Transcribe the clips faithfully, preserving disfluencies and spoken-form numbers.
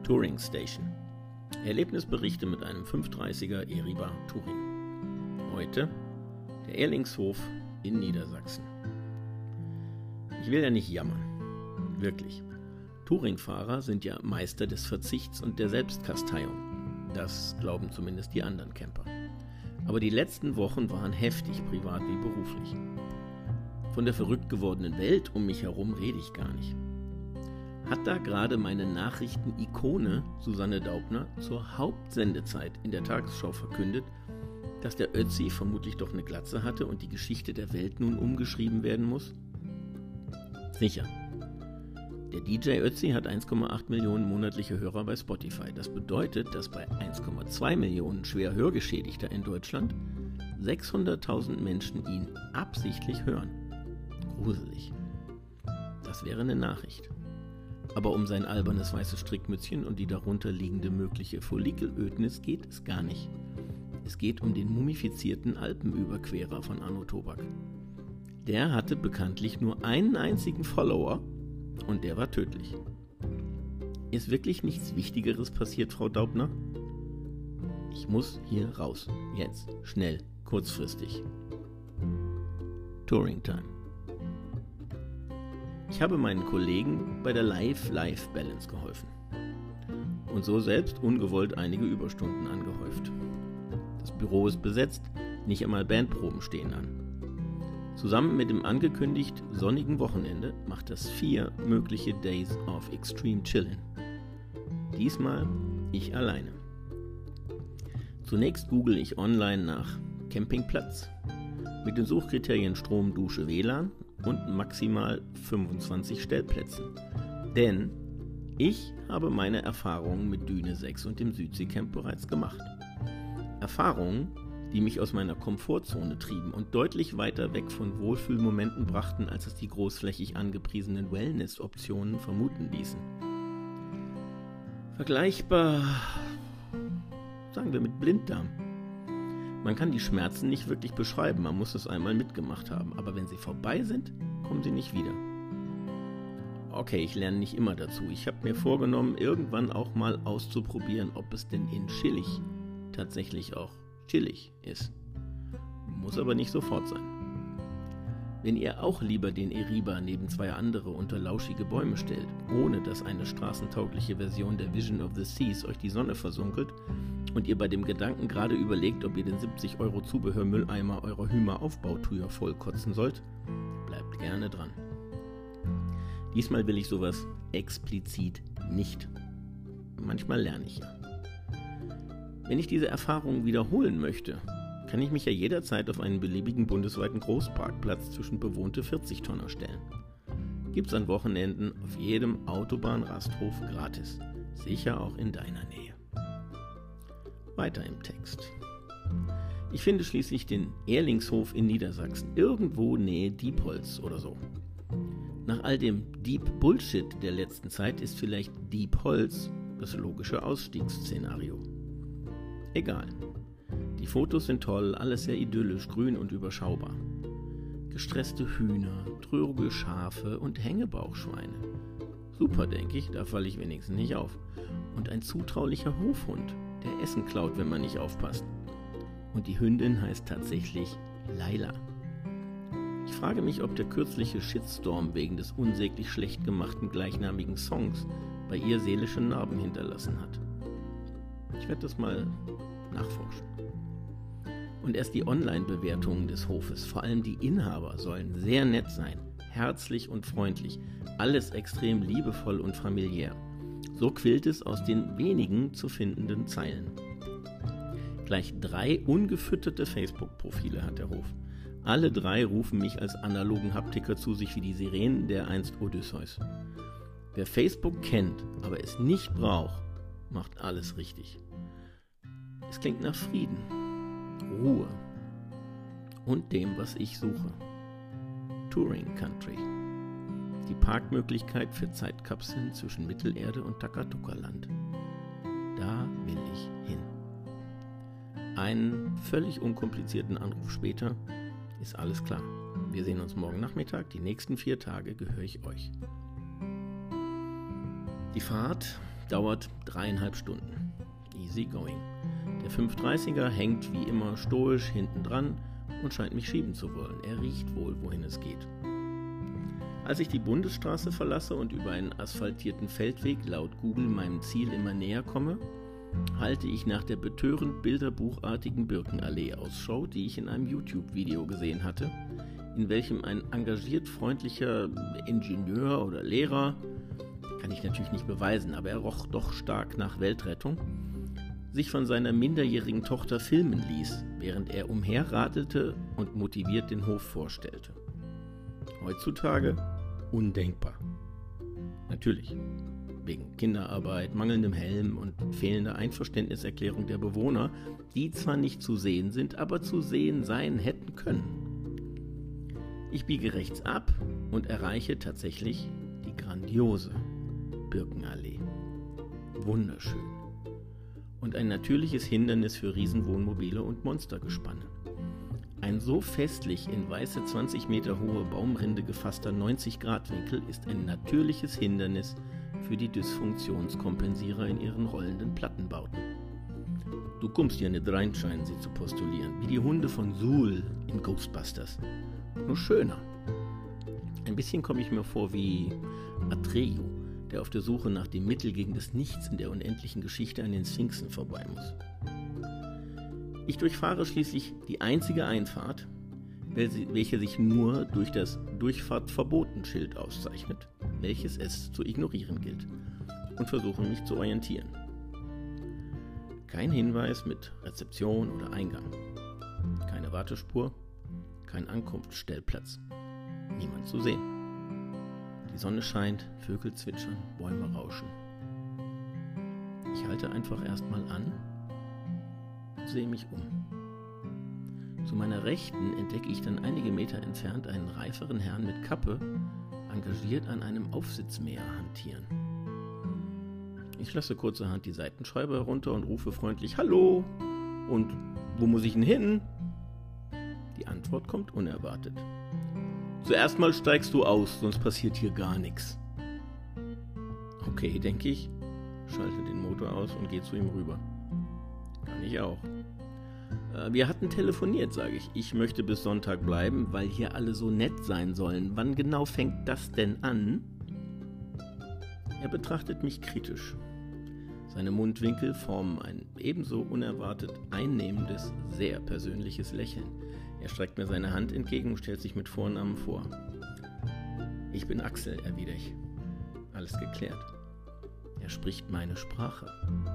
Touring Station. Erlebnisberichte mit einem fünfhundertdreißiger Eriba Touring. Heute der Erlingshof in Niedersachsen. Ich will ja nicht jammern. Wirklich. Touringfahrer sind ja Meister des Verzichts und der Selbstkasteiung. Das glauben zumindest die anderen Camper. Aber die letzten Wochen waren heftig, privat wie beruflich. Von der verrückt gewordenen Welt um mich herum rede ich gar nicht. Hat da gerade meine Nachrichten-Ikone Susanne Daubner zur Hauptsendezeit in der Tagesschau verkündet, dass der Ötzi vermutlich doch eine Glatze hatte und die Geschichte der Welt nun umgeschrieben werden muss? Sicher. Der D J Ötzi hat eins Komma acht Millionen monatliche Hörer bei Spotify. Das bedeutet, dass bei eins Komma zwei Millionen schwer Hörgeschädigter in Deutschland sechshunderttausend Menschen ihn absichtlich hören. Gruselig. Das wäre eine Nachricht. Aber um sein albernes weißes Strickmützchen und die darunter liegende mögliche Follikelödnis geht es gar nicht. Es geht um den mumifizierten Alpenüberquerer von Arno Tobak. Der hatte bekanntlich nur einen einzigen Follower und der war tödlich. Ist wirklich nichts Wichtigeres passiert, Frau Daubner? Ich muss hier raus. Jetzt. Schnell. Kurzfristig. Touring Time. Ich habe meinen Kollegen bei der Life-Life-Balance geholfen und so selbst ungewollt einige Überstunden angehäuft. Das Büro ist besetzt, nicht einmal Bandproben stehen an. Zusammen mit dem angekündigt sonnigen Wochenende macht das vier mögliche Days of Extreme Chillin'. Diesmal ich alleine. Zunächst google ich online nach Campingplatz mit den Suchkriterien Strom, Dusche, W L A N und maximal fünfundzwanzig Stellplätzen. Denn ich habe meine Erfahrungen mit Düne sechs und dem Südseecamp bereits gemacht. Erfahrungen, die mich aus meiner Komfortzone trieben und deutlich weiter weg von Wohlfühlmomenten brachten, als es die großflächig angepriesenen Wellness-Optionen vermuten ließen. Vergleichbar, sagen wir, mit Blinddarm. Man kann die Schmerzen nicht wirklich beschreiben, man muss es einmal mitgemacht haben, aber wenn sie vorbei sind, kommen sie nicht wieder. Okay, ich lerne nicht immer dazu. Ich habe mir vorgenommen, irgendwann auch mal auszuprobieren, ob es denn in chillig tatsächlich auch chillig ist. Muss aber nicht sofort sein. Wenn ihr auch lieber den Eriba neben zwei andere unter lauschige Bäume stellt, ohne dass eine straßentaugliche Version der Vision of the Seas euch die Sonne versunkelt und ihr bei dem Gedanken gerade überlegt, ob ihr den siebzig Euro Zubehörmülleimer eurer Hümer-Aufbautür vollkotzen sollt, bleibt gerne dran. Diesmal will ich sowas explizit nicht. Manchmal lerne ich ja. Wenn ich diese Erfahrung wiederholen möchte, kann ich mich ja jederzeit auf einen beliebigen bundesweiten Großparkplatz zwischen bewohnte vierzig-Tonner stellen. Gibt's an Wochenenden auf jedem Autobahnrasthof gratis. Sicher auch in deiner Nähe. Weiter im Text. Ich finde schließlich den Erlingshof in Niedersachsen, irgendwo Nähe Diepholz oder so. Nach all dem Deep Bullshit der letzten Zeit ist vielleicht Diepholz das logische Ausstiegsszenario. Egal. Die Fotos sind toll, alles sehr idyllisch, grün und überschaubar. Gestresste Hühner, trürige Schafe und Hängebauchschweine. Super, denke ich, da falle ich wenigstens nicht auf. Und ein zutraulicher Hofhund, der Essen klaut, wenn man nicht aufpasst. Und die Hündin heißt tatsächlich Laila. Ich frage mich, ob der kürzliche Shitstorm wegen des unsäglich schlecht gemachten gleichnamigen Songs bei ihr seelische Narben hinterlassen hat. Ich werde das mal nachforschen. Und erst die Online-Bewertungen des Hofes, vor allem die Inhaber, sollen sehr nett sein, herzlich und freundlich, alles extrem liebevoll und familiär. So quillt es aus den wenigen zu findenden Zeilen. Gleich drei ungefütterte Facebook-Profile hat der Hof. Alle drei rufen mich als analogen Haptiker zu sich wie die Sirenen der einst Odysseus. Wer Facebook kennt, aber es nicht braucht, macht alles richtig. Es klingt nach Frieden, Ruhe und dem, was ich suche. Touring Country. Die Parkmöglichkeit für Zeitkapseln zwischen Mittelerde und Takatuka-Land. Da will ich hin. Einen völlig unkomplizierten Anruf später ist alles klar. Wir sehen uns morgen Nachmittag. Die nächsten vier Tage gehöre ich euch. Die Fahrt dauert dreieinhalb Stunden. Easy going. Der fünfhundertdreißiger hängt wie immer stoisch hinten dran und scheint mich schieben zu wollen. Er riecht wohl, wohin es geht. Als ich die Bundesstraße verlasse und über einen asphaltierten Feldweg laut Google meinem Ziel immer näher komme, halte ich nach der betörend bilderbuchartigen Birkenallee Ausschau, die ich in einem YouTube-Video gesehen hatte, in welchem ein engagiert freundlicher Ingenieur oder Lehrer, kann ich natürlich nicht beweisen, aber er roch doch stark nach Weltrettung, sich von seiner minderjährigen Tochter filmen ließ, während er umherradelte und motiviert den Hof vorstellte. Heutzutage undenkbar. Natürlich, wegen Kinderarbeit, mangelndem Helm und fehlender Einverständniserklärung der Bewohner, die zwar nicht zu sehen sind, aber zu sehen sein hätten können. Ich biege rechts ab und erreiche tatsächlich die grandiose Birkenallee. Wunderschön. Und ein natürliches Hindernis für Riesenwohnmobile und Monstergespanne. Ein so festlich in weiße zwanzig Meter hohe Baumrinde gefasster neunzig Grad Winkel ist ein natürliches Hindernis für die Dysfunktionskompensierer in ihren rollenden Plattenbauten. Du kommst ja nicht rein, scheinen sie zu postulieren, wie die Hunde von Zuul in Ghostbusters. Nur schöner. Ein bisschen komme ich mir vor wie Atreyu, der auf der Suche nach dem Mittel gegen das Nichts in der unendlichen Geschichte an den Sphinxen vorbei muss. Ich durchfahre schließlich die einzige Einfahrt, welche sich nur durch das Durchfahrtverbotenschild auszeichnet, welches es zu ignorieren gilt, und versuche mich zu orientieren. Kein Hinweis mit Rezeption oder Eingang, keine Wartespur, kein Ankunftsstellplatz, niemand zu sehen. Die Sonne scheint, Vögel zwitschern, Bäume rauschen. Ich halte einfach erstmal an und sehe mich um. Zu meiner Rechten entdecke ich dann einige Meter entfernt einen reiferen Herrn mit Kappe, engagiert an einem Aufsitzmäher hantieren. Ich lasse kurzerhand die Seitenscheibe herunter und rufe freundlich »Hallo!« und »Wo muss ich denn hin?« Die Antwort kommt unerwartet. »Zuerst mal steigst du aus, sonst passiert hier gar nichts.« Okay, denke ich, schalte den Motor aus und gehe zu ihm rüber. Kann ich auch. Äh, wir hatten telefoniert, sage ich. Ich möchte bis Sonntag bleiben, weil hier alle so nett sein sollen. Wann genau fängt das denn an? Er betrachtet mich kritisch. Seine Mundwinkel formen ein ebenso unerwartet einnehmendes, sehr persönliches Lächeln. Er streckt mir seine Hand entgegen und stellt sich mit Vornamen vor. Ich bin Axel, erwidere ich. Alles geklärt. Er spricht meine Sprache.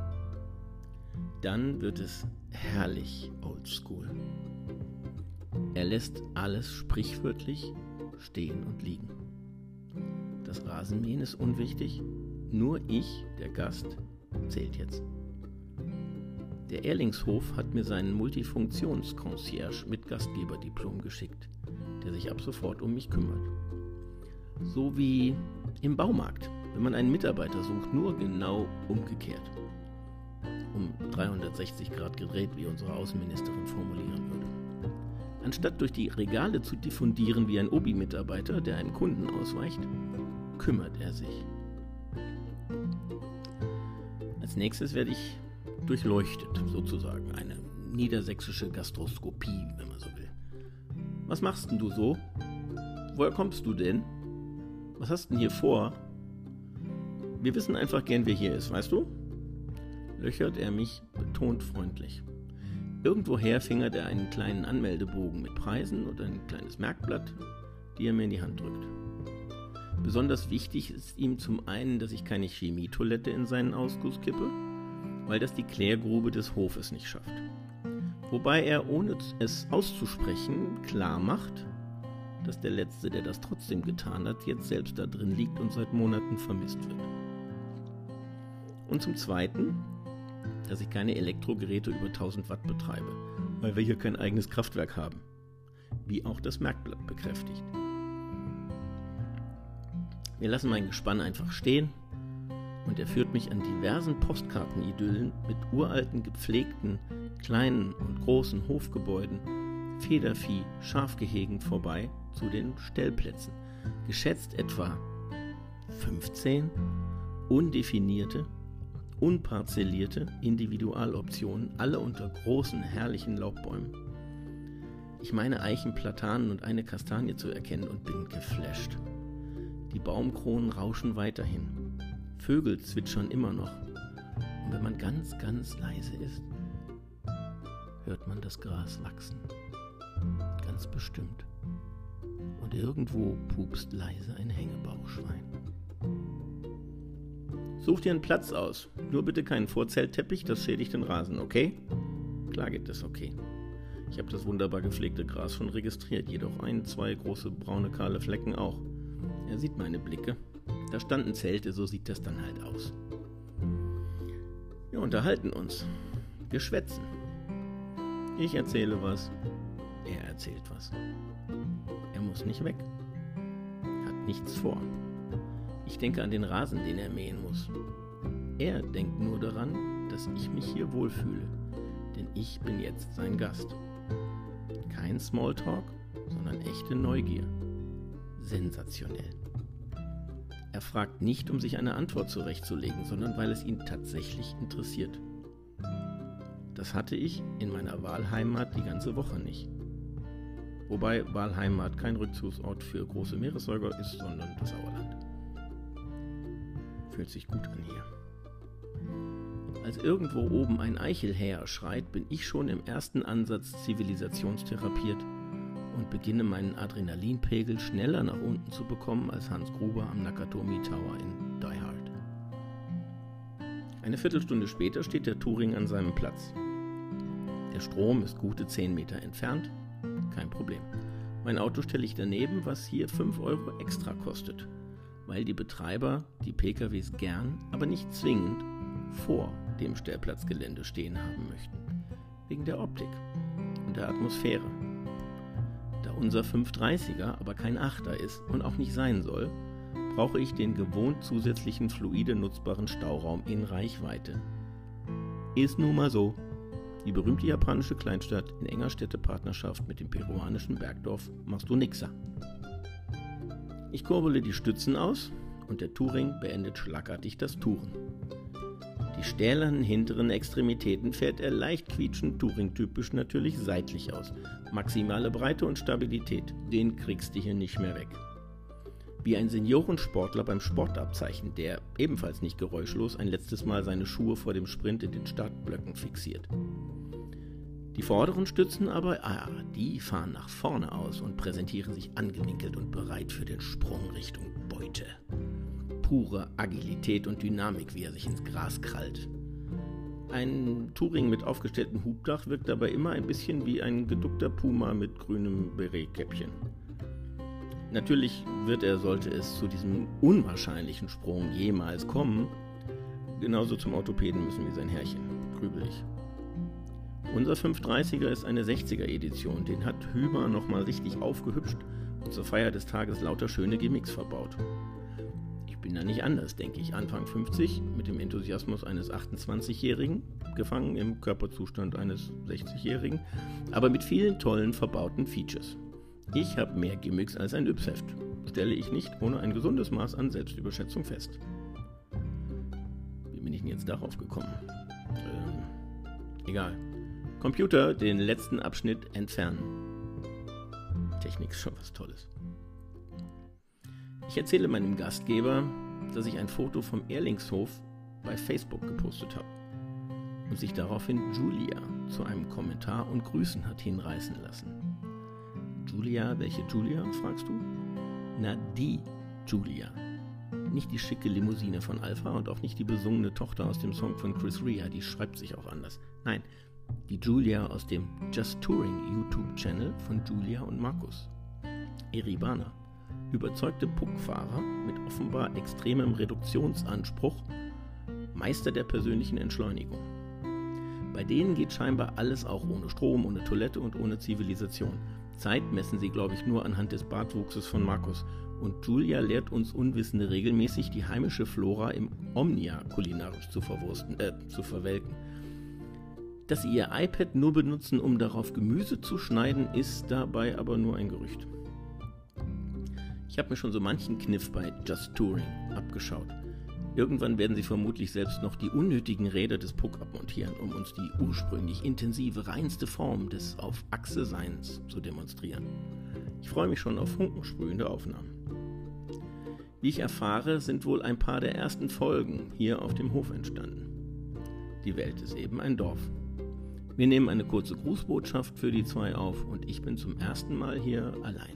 Dann wird es herrlich oldschool. Er lässt alles sprichwörtlich stehen und liegen. Das Rasenmähen ist unwichtig. Nur ich, der Gast, zählt jetzt. Der Erlingshof hat mir seinen Multifunktions-Concierge mit Gastgeberdiplom geschickt, der sich ab sofort um mich kümmert. So wie im Baumarkt, wenn man einen Mitarbeiter sucht, nur genau umgekehrt. Um dreihundertsechzig Grad gedreht, wie unsere Außenministerin formulieren würde. Anstatt durch die Regale zu diffundieren wie ein Obi-Mitarbeiter, der einem Kunden ausweicht, kümmert er sich. Als nächstes werde ich durchleuchtet, sozusagen, eine niedersächsische Gastroskopie, wenn man so will. Was machst denn du so? Woher kommst du denn? Was hast denn hier vor? Wir wissen einfach gern, wer hier ist, weißt du? Löchert er mich betont freundlich. Irgendwoher fingert er einen kleinen Anmeldebogen mit Preisen und ein kleines Merkblatt, die er mir in die Hand drückt. Besonders wichtig ist ihm zum einen, dass ich keine Chemietoilette in seinen Ausguss kippe, weil das die Klärgrube des Hofes nicht schafft. Wobei er, ohne es auszusprechen, klar macht, dass der Letzte, der das trotzdem getan hat, jetzt selbst da drin liegt und seit Monaten vermisst wird. Und zum Zweiten, dass ich keine Elektrogeräte über tausend Watt betreibe, weil wir hier kein eigenes Kraftwerk haben, wie auch das Merkblatt bekräftigt. Wir lassen mein Gespann einfach stehen und er führt mich an diversen Postkartenidyllen mit uralten, gepflegten, kleinen und großen Hofgebäuden, Federvieh, Schafgehegen vorbei zu den Stellplätzen. Geschätzt etwa fünfzehn undefinierte, unparzellierte Individualoptionen, alle unter großen, herrlichen Laubbäumen. Ich meine Eichen, Platanen und eine Kastanie zu erkennen und bin geflasht. Die Baumkronen rauschen weiterhin. Vögel zwitschern immer noch. Und wenn man ganz, ganz leise ist, hört man das Gras wachsen. Ganz bestimmt. Und irgendwo pupst leise ein Hängebauchschwein. Such dir einen Platz aus. Nur bitte keinen Vorzeltteppich, das schädigt den Rasen, okay? Klar geht das, okay. Ich habe das wunderbar gepflegte Gras schon registriert, jedoch ein, zwei große braune kahle Flecken auch. Er sieht meine Blicke. Da standen Zelte, so sieht das dann halt aus. Wir unterhalten uns. Wir schwätzen. Ich erzähle was. Er erzählt was. Er muss nicht weg. Hat nichts vor. Ich denke an den Rasen, den er mähen muss. Er denkt nur daran, dass ich mich hier wohlfühle, denn ich bin jetzt sein Gast. Kein Smalltalk, sondern echte Neugier. Sensationell. Er fragt nicht, um sich eine Antwort zurechtzulegen, sondern weil es ihn tatsächlich interessiert. Das hatte ich in meiner Wahlheimat die ganze Woche nicht. Wobei Wahlheimat kein Rückzugsort für große Meeressäuger ist, sondern das Sauerland. Fühlt sich gut an hier. Als irgendwo oben ein Eichelhäher schreit, bin ich schon im ersten Ansatz zivilisationstherapiert und beginne meinen Adrenalinpegel schneller nach unten zu bekommen als Hans Gruber am Nakatomi Tower in Die Hard. Eine Viertelstunde später steht der Touring an seinem Platz. Der Strom ist gute zehn Meter entfernt, kein Problem. Mein Auto stelle ich daneben, was hier fünf Euro extra kostet, weil die Betreiber die P K Ws gern, aber nicht zwingend vor dem Stellplatzgelände stehen haben möchten. Wegen der Optik und der Atmosphäre. Da unser fünfhundertdreißiger aber kein Achter ist und auch nicht sein soll, brauche ich den gewohnt zusätzlichen fluide nutzbaren Stauraum in Reichweite. Ist nun mal so. Die berühmte japanische Kleinstadt in enger Städtepartnerschaft mit dem peruanischen Bergdorf machst du nixer. Ich kurbele die Stützen aus und der Touring beendet schlagartig das Touren. Die stählernen hinteren Extremitäten fährt er leicht quietschend Touring-typisch natürlich seitlich aus. Maximale Breite und Stabilität, den kriegst du hier nicht mehr weg. Wie ein Seniorensportler beim Sportabzeichen, der ebenfalls nicht geräuschlos ein letztes Mal seine Schuhe vor dem Sprint in den Startblöcken fixiert. Die vorderen Stützen aber, ah, die fahren nach vorne aus und präsentieren sich angewinkelt und bereit für den Sprung Richtung Beute. Pure Agilität und Dynamik, wie er sich ins Gras krallt. Ein Touring mit aufgestelltem Hubdach wirkt dabei immer ein bisschen wie ein geduckter Puma mit grünem Beretkäppchen. Natürlich wird er, sollte es zu diesem unwahrscheinlichen Sprung jemals kommen, genauso zum Orthopäden müssen wie sein Herrchen. Grübelig. Unser fünfhundertdreißiger ist eine sechziger-Edition, den hat Hüber nochmal richtig aufgehübscht und zur Feier des Tages lauter schöne Gimmicks verbaut. Ich bin da nicht anders, denke ich, Anfang fünfzig, mit dem Enthusiasmus eines achtundzwanzigjährigen, gefangen im Körperzustand eines sechzigjährigen, aber mit vielen tollen verbauten Features. Ich habe mehr Gimmicks als ein Yps-Heft, stelle ich nicht ohne ein gesundes Maß an Selbstüberschätzung fest. Wie bin ich denn jetzt darauf gekommen? Ähm, egal. Computer, den letzten Abschnitt entfernen. Technik ist schon was Tolles. Ich erzähle meinem Gastgeber, dass ich ein Foto vom Erlingshof bei Facebook gepostet habe und sich daraufhin Julia zu einem Kommentar und Grüßen hat hinreißen lassen. Julia, welche Julia, fragst du? Na, die Julia. Nicht die schicke Limousine von Alpha und auch nicht die besungene Tochter aus dem Song von Chris Rea, die schreibt sich auch anders. Nein, die Julia aus dem Just Touring YouTube-Channel von Julia und Markus. Eribana, überzeugte Puckfahrer mit offenbar extremem Reduktionsanspruch, Meister der persönlichen Entschleunigung. Bei denen geht scheinbar alles auch ohne Strom, ohne Toilette und ohne Zivilisation. Zeit messen sie, glaube ich, nur anhand des Bartwuchses von Markus. Und Julia lehrt uns Unwissende regelmäßig, die heimische Flora im Omnia kulinarisch zu verwursten, äh, zu verwelken. Dass sie ihr iPad nur benutzen, um darauf Gemüse zu schneiden, ist dabei aber nur ein Gerücht. Ich habe mir schon so manchen Kniff bei Just Touring abgeschaut. Irgendwann werden sie vermutlich selbst noch die unnötigen Räder des Puck abmontieren, um uns die ursprünglich intensive, reinste Form des Auf-Achse-Seins zu demonstrieren. Ich freue mich schon auf funkensprühende Aufnahmen. Wie ich erfahre, sind wohl ein paar der ersten Folgen hier auf dem Hof entstanden. Die Welt ist eben ein Dorf. Wir nehmen eine kurze Grußbotschaft für die zwei auf und ich bin zum ersten Mal hier allein.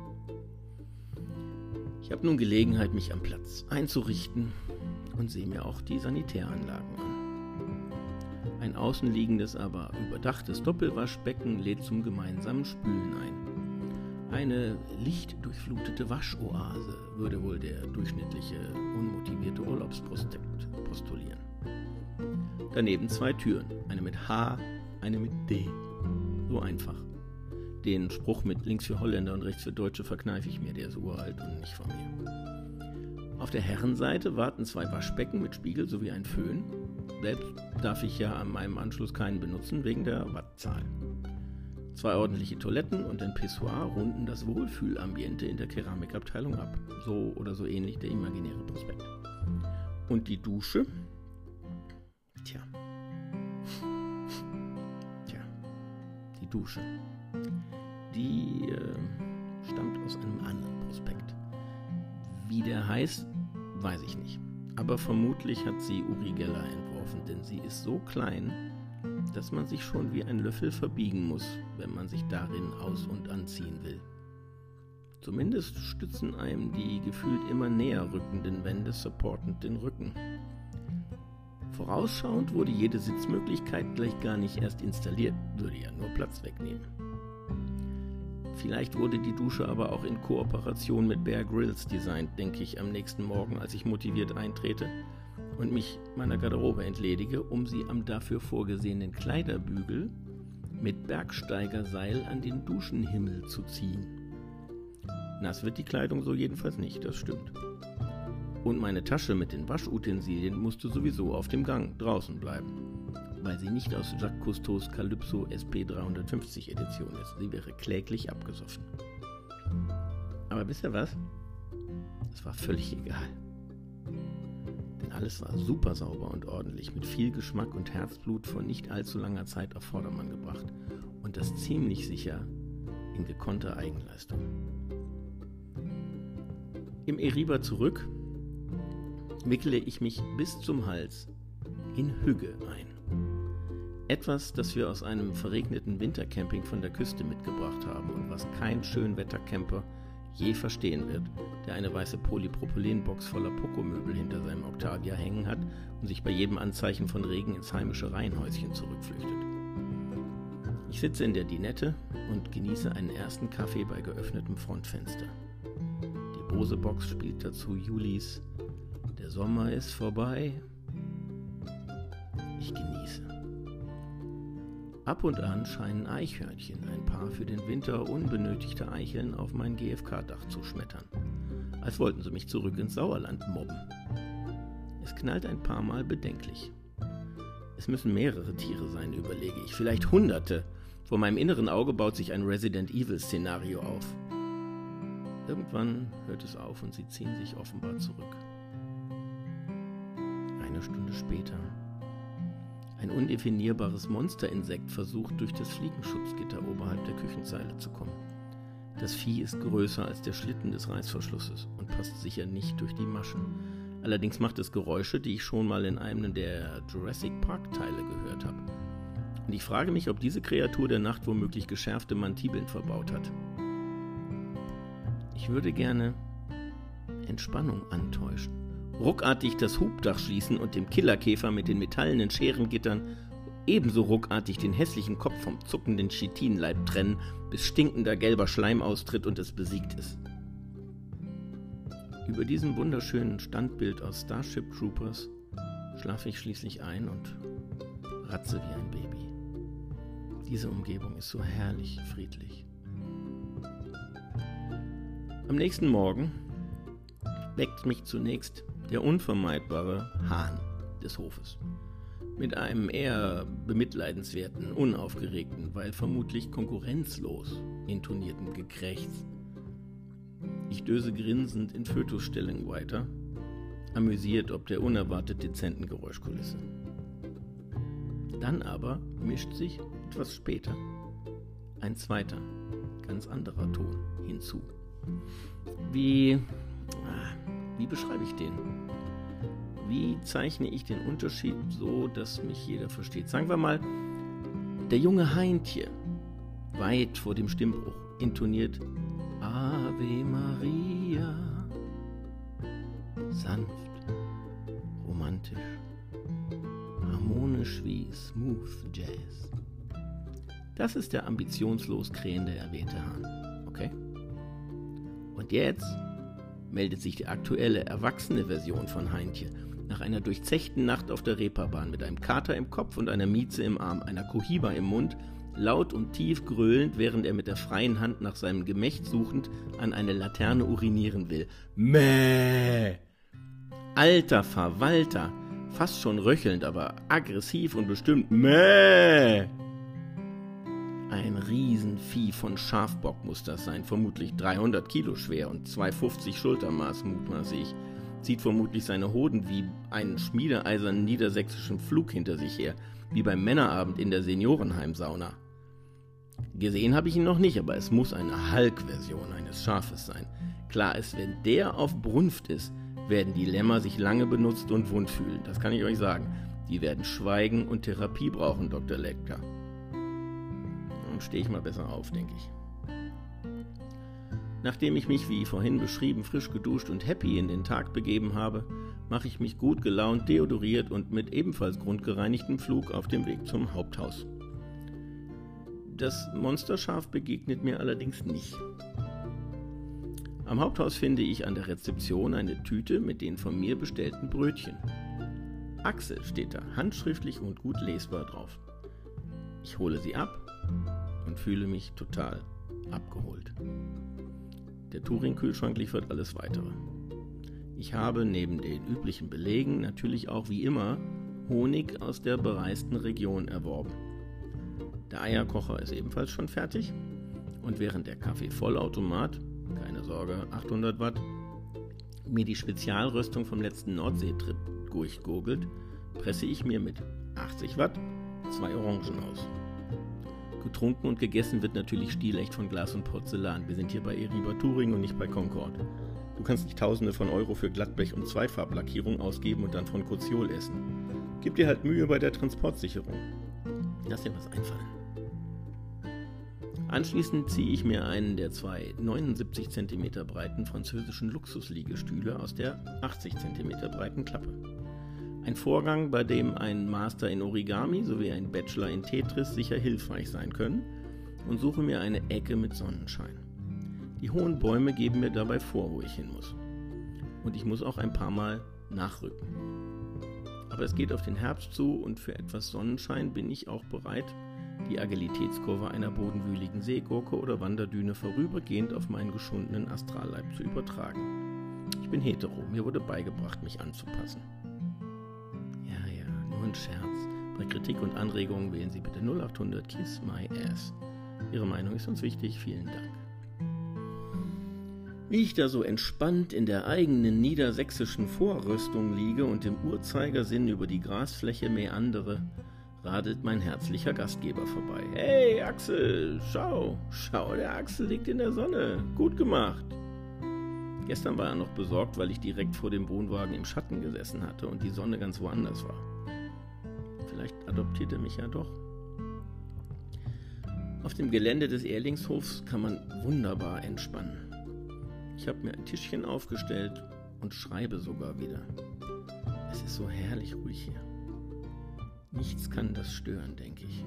Ich habe nun Gelegenheit, mich am Platz einzurichten und sehe mir auch die Sanitäranlagen an. Ein außenliegendes, aber überdachtes Doppelwaschbecken lädt zum gemeinsamen Spülen ein. Eine lichtdurchflutete Waschoase würde wohl der durchschnittliche, unmotivierte Urlaubsprospekt postulieren. Daneben zwei Türen, eine mit H, eine mit D. So einfach. Den Spruch mit links für Holländer und rechts für Deutsche verkneife ich mir, der ist uralt und nicht von mir. Auf der Herrenseite warten zwei Waschbecken mit Spiegel sowie ein Föhn. Selbst darf ich ja an meinem Anschluss keinen benutzen, wegen der Wattzahl. Zwei ordentliche Toiletten und ein Pissoir runden das Wohlfühlambiente in der Keramikabteilung ab. So oder so ähnlich der imaginäre Prospekt. Und die Dusche? Tja. Tja. Die Dusche. Die äh, stammt aus einem anderen Prospekt. Wie der heißt, weiß ich nicht. Aber vermutlich hat sie Uri Geller entworfen, denn sie ist so klein, dass man sich schon wie ein Löffel verbiegen muss, wenn man sich darin aus- und anziehen will. Zumindest stützen einem die gefühlt immer näher rückenden Wände supportend den Rücken. Vorausschauend wurde jede Sitzmöglichkeit gleich gar nicht erst installiert, würde ja nur Platz wegnehmen. Vielleicht wurde die Dusche aber auch in Kooperation mit Bear Grylls designt, denke ich am nächsten Morgen, als ich motiviert eintrete und mich meiner Garderobe entledige, um sie am dafür vorgesehenen Kleiderbügel mit Bergsteigerseil an den Duschenhimmel zu ziehen. Nass wird die Kleidung so jedenfalls nicht, das stimmt. Und meine Tasche mit den Waschutensilien musste sowieso auf dem Gang draußen bleiben, weil sie nicht aus Jacques Cousteaus Calypso S P dreihundertfünfzig Edition ist. Sie wäre kläglich abgesoffen. Aber wisst ihr was? Es war völlig egal. Denn alles war super sauber und ordentlich, mit viel Geschmack und Herzblut vor nicht allzu langer Zeit auf Vordermann gebracht. Und das ziemlich sicher in gekonnter Eigenleistung. Im Eriba zurück wickele ich mich bis zum Hals in Hügge ein. Etwas, das wir aus einem verregneten Wintercamping von der Küste mitgebracht haben und was kein Schönwettercamper je verstehen wird, der eine weiße Polypropylenbox voller Pokomöbel hinter seinem Octavia hängen hat und sich bei jedem Anzeichen von Regen ins heimische Reihenhäuschen zurückflüchtet. Ich sitze in der Dinette und genieße einen ersten Kaffee bei geöffnetem Frontfenster. Die Bose-Box spielt dazu Julis "Der Sommer ist vorbei". Ich genieße. Ab und an scheinen Eichhörnchen, ein paar für den Winter unbenötigte Eicheln, auf mein G F K-Dach zu schmettern, als wollten sie mich zurück ins Sauerland mobben. Es knallt ein paar Mal bedenklich. Es müssen mehrere Tiere sein, überlege ich, vielleicht Hunderte. Vor meinem inneren Auge baut sich ein Resident Evil-Szenario auf. Irgendwann hört es auf und sie ziehen sich offenbar zurück. Eine Stunde später. Ein undefinierbares Monsterinsekt versucht, durch das Fliegenschutzgitter oberhalb der Küchenzeile zu kommen. Das Vieh ist größer als der Schlitten des Reißverschlusses und passt sicher nicht durch die Maschen. Allerdings macht es Geräusche, die ich schon mal in einem der Jurassic Park-Teile gehört habe. Und ich frage mich, ob diese Kreatur der Nacht womöglich geschärfte Mantibeln verbaut hat. Ich würde gerne Entspannung antäuschen. Ruckartig das Hubdach schließen und dem Killerkäfer mit den metallenen Scherengittern ebenso ruckartig den hässlichen Kopf vom zuckenden Chitinleib trennen, bis stinkender gelber Schleim austritt und es besiegt ist. Über diesem wunderschönen Standbild aus Starship Troopers schlafe ich schließlich ein und ratze wie ein Baby. Diese Umgebung ist so herrlich friedlich. Am nächsten Morgen weckt mich zunächst der unvermeidbare Hahn des Hofes. Mit einem eher bemitleidenswerten, unaufgeregten, weil vermutlich konkurrenzlos intonierten Gekrächz. Ich döse grinsend in Fötusstellung weiter, amüsiert ob der unerwartet dezenten Geräuschkulisse. Dann aber mischt sich etwas später ein zweiter, ganz anderer Ton hinzu. Wie, wie beschreibe ich den? Wie zeichne ich den Unterschied so, dass mich jeder versteht? Sagen wir mal, der junge Heintje, weit vor dem Stimmbruch, intoniert Ave Maria, sanft, romantisch, harmonisch wie Smooth Jazz. Das ist der ambitionslos krähende erwähnte Hahn, okay? Und jetzt meldet sich die aktuelle, erwachsene Version von Heintje nach einer durchzechten Nacht auf der Reeperbahn mit einem Kater im Kopf und einer Mieze im Arm, einer Cohiba im Mund, laut und tief gröhlend, während er mit der freien Hand nach seinem Gemächt suchend an eine Laterne urinieren will. Mäh! Alter Verwalter, fast schon röchelnd, aber aggressiv und bestimmt. Mäh! Ein Riesenvieh von Schafbock muss das sein, vermutlich dreihundert Kilo schwer und zweihundertfünfzig Schultermaß, mutmaße ich. Zieht vermutlich seine Hoden wie einen schmiedeeisernen niedersächsischen Flug hinter sich her, wie beim Männerabend in der Seniorenheimsauna. Gesehen habe ich ihn noch nicht, aber es muss eine Hulk-Version eines Schafes sein. Klar ist, wenn der auf Brunft ist, werden die Lämmer sich lange benutzt und wund fühlen. Das kann ich euch sagen. Die werden schweigen und Therapie brauchen, Doktor Lecter. Dann stehe ich mal besser auf, denke ich. Nachdem ich mich, wie vorhin beschrieben, frisch geduscht und happy in den Tag begeben habe, mache ich mich gut gelaunt, deodoriert und mit ebenfalls grundgereinigtem Flug auf dem Weg zum Haupthaus. Das Monsterschaf begegnet mir allerdings nicht. Am Haupthaus finde ich an der Rezeption eine Tüte mit den von mir bestellten Brötchen. Axel steht da, handschriftlich und gut lesbar drauf. Ich hole sie ab und fühle mich total abgeholt. Der Touring-Kühlschrank liefert alles Weitere. Ich habe neben den üblichen Belegen natürlich auch wie immer Honig aus der bereisten Region erworben. Der Eierkocher ist ebenfalls schon fertig und während der Kaffeevollautomat, keine Sorge, achthundert Watt, mir die Spezialröstung vom letzten Nordseetrip durchgurgelt, presse ich mir mit achtzig Watt zwei Orangen aus. Getrunken und gegessen wird natürlich stilecht von Glas und Porzellan. Wir sind hier bei Eriba Touring und nicht bei Concorde. Du kannst nicht Tausende von Euro für Gladblech und Zweifarblackierung ausgeben und dann von Koziol essen. Gib dir halt Mühe bei der Transportsicherung. Lass dir was einfallen. Anschließend ziehe ich mir einen der zwei neunundsiebzig Zentimeter breiten französischen Luxusliegestühle aus der achtzig Zentimeter breiten Klappe. Ein Vorgang, bei dem ein Master in Origami sowie ein Bachelor in Tetris sicher hilfreich sein können, und suche mir eine Ecke mit Sonnenschein. Die hohen Bäume geben mir dabei vor, wo ich hin muss. Und ich muss auch ein paar Mal nachrücken. Aber es geht auf den Herbst zu und für etwas Sonnenschein bin ich auch bereit, die Agilitätskurve einer bodenwühligen Seegurke oder Wanderdüne vorübergehend auf meinen geschundenen Astralleib zu übertragen. Ich bin hetero, mir wurde beigebracht, mich anzupassen. Ein Scherz. Bei Kritik und Anregungen wählen Sie bitte null acht hundert Kiss My Ass. Ihre Meinung ist uns wichtig, vielen Dank. Wie ich da so entspannt in der eigenen niedersächsischen Vorrüstung liege und im Uhrzeigersinn über die Grasfläche meandere, radelt mein herzlicher Gastgeber vorbei. Hey Axel, schau, schau, der Axel liegt in der Sonne. Gut gemacht. Gestern war er noch besorgt, weil ich direkt vor dem Wohnwagen im Schatten gesessen hatte und die Sonne ganz woanders war. Vielleicht adoptiert er mich ja doch. Auf dem Gelände des Erlingshofs kann man wunderbar entspannen. Ich habe mir ein Tischchen aufgestellt und schreibe sogar wieder. Es ist so herrlich ruhig hier. Nichts kann das stören, denke ich.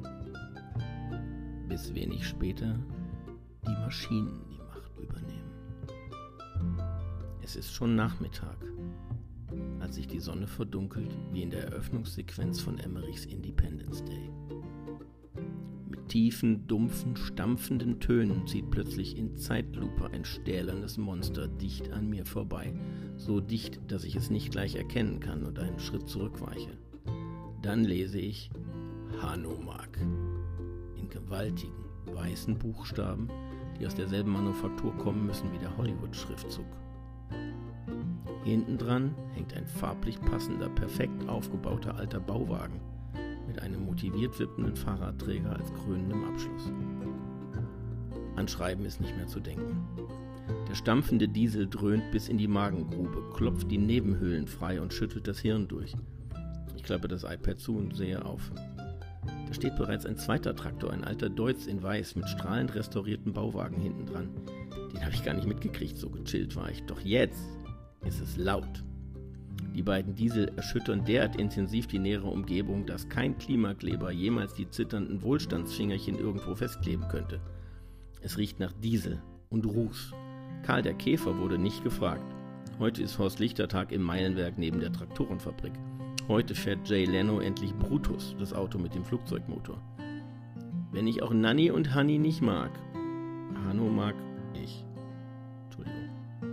Bis wenig später die Maschinen die Macht übernehmen. Es ist schon Nachmittag, als sich die Sonne verdunkelt, wie in der Eröffnungssequenz von Emmerichs Independence Day. Mit tiefen, dumpfen, stampfenden Tönen zieht plötzlich in Zeitlupe ein stählernes Monster dicht an mir vorbei, so dicht, dass ich es nicht gleich erkennen kann und einen Schritt zurückweiche. Dann lese ich Hanomag in gewaltigen, weißen Buchstaben, die aus derselben Manufaktur kommen müssen wie der Hollywood-Schriftzug. Hinten dran hängt ein farblich passender, perfekt aufgebauter alter Bauwagen mit einem motiviert wippenden Fahrradträger als krönendem Abschluss. An Schreiben ist nicht mehr zu denken. Der stampfende Diesel dröhnt bis in die Magengrube, klopft die Nebenhöhlen frei und schüttelt das Hirn durch. Ich klappe das iPad zu und sehe auf. Da steht bereits ein zweiter Traktor, ein alter Deutz in weiß mit strahlend restaurierten Bauwagen hinten dran. Den habe ich gar nicht mitgekriegt, so gechillt war ich. Doch jetzt ist es laut. Die beiden Diesel erschüttern derart intensiv die nähere Umgebung, dass kein Klimakleber jemals die zitternden Wohlstandsfingerchen irgendwo festkleben könnte. Es riecht nach Diesel und Ruß. Karl der Käfer wurde nicht gefragt. Heute ist Horst Lichter-Tag im Meilenwerk neben der Traktorenfabrik. Heute fährt Jay Leno endlich Brutus, das Auto mit dem Flugzeugmotor. Wenn ich auch Nanni und Hanni nicht mag, Hanno mag ich. Entschuldigung.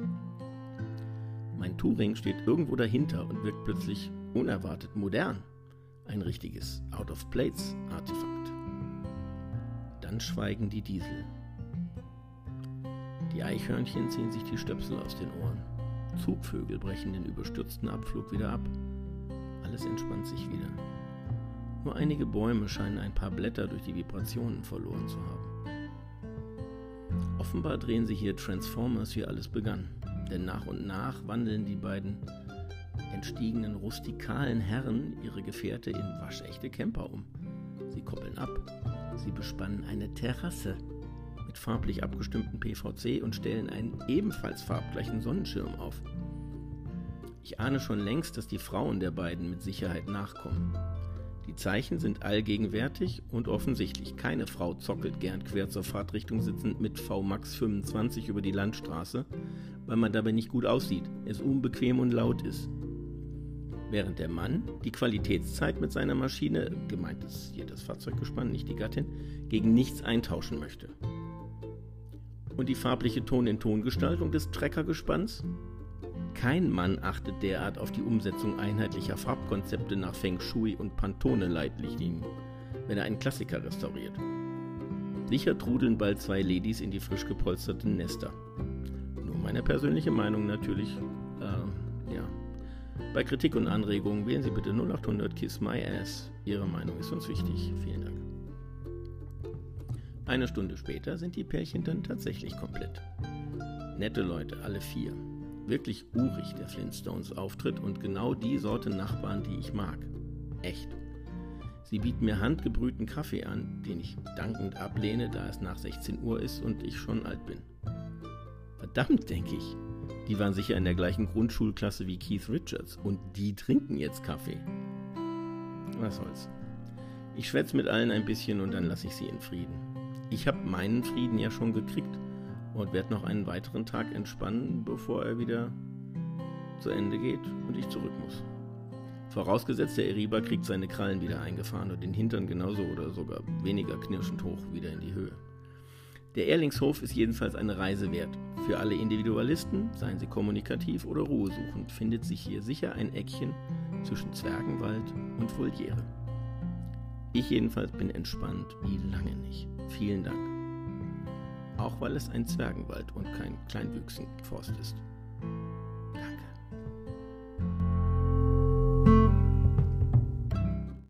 Mein Touring steht irgendwo dahinter und wirkt plötzlich unerwartet modern. Ein richtiges Out-of-Plates-Artefakt. Dann schweigen die Diesel. Die Eichhörnchen ziehen sich die Stöpsel aus den Ohren. Zugvögel brechen den überstürzten Abflug wieder ab. Alles entspannt sich wieder. Nur einige Bäume scheinen ein paar Blätter durch die Vibrationen verloren zu haben. Offenbar drehen sich hier Transformers, wie alles begann. Denn nach und nach wandeln die beiden entstiegenen rustikalen Herren ihre Gefährte in waschechte Camper um. Sie koppeln ab. Sie bespannen eine Terrasse mit farblich abgestimmten P V C und stellen einen ebenfalls farbgleichen Sonnenschirm auf. Ich ahne schon längst, dass die Frauen der beiden mit Sicherheit nachkommen. Die Zeichen sind allgegenwärtig und offensichtlich. Keine Frau zockelt gern quer zur Fahrtrichtung sitzend mit V Max fünfundzwanzig über die Landstraße, weil man dabei nicht gut aussieht, es unbequem und laut ist. Während der Mann die Qualitätszeit mit seiner Maschine, gemeint ist hier das Fahrzeuggespann, nicht die Gattin, gegen nichts eintauschen möchte. Und die farbliche Ton-in-Ton-Gestaltung des Treckergespanns? Kein Mann achtet derart auf die Umsetzung einheitlicher Farbkonzepte nach Feng Shui und Pantone-Leitlinien, wenn er einen Klassiker restauriert. Sicher trudeln bald zwei Ladies in die frisch gepolsterten Nester. Nur meine persönliche Meinung natürlich, äh, ja. Bei Kritik und Anregungen wählen Sie bitte null acht hundert Kiss My Ass. Ihre Meinung ist uns wichtig. Vielen Dank. Eine Stunde später sind die Pärchen dann tatsächlich komplett. Nette Leute, alle vier. Wirklich urig der Flintstones Auftritt und genau die Sorte Nachbarn, die ich mag. Echt. Sie bieten mir handgebrühten Kaffee an, den ich dankend ablehne, da es nach sechzehn Uhr ist und ich schon alt bin. Verdammt, denke ich. Die waren sicher in der gleichen Grundschulklasse wie Keith Richards und die trinken jetzt Kaffee. Was soll's. Ich schwätze mit allen ein bisschen und dann lasse ich sie in Frieden. Ich habe meinen Frieden ja schon gekriegt und werde noch einen weiteren Tag entspannen, bevor er wieder zu Ende geht und ich zurück muss. Vorausgesetzt, der Eriba kriegt seine Krallen wieder eingefahren und den Hintern genauso oder sogar weniger knirschend hoch wieder in die Höhe. Der Erlingshof ist jedenfalls eine Reise wert. Für alle Individualisten, seien sie kommunikativ oder ruhesuchend, findet sich hier sicher ein Eckchen zwischen Zwergenwald und Voliere. Ich jedenfalls bin entspannt wie lange nicht. Vielen Dank. Auch weil es ein Zwergenwald und kein Kleinwüchsenforst ist.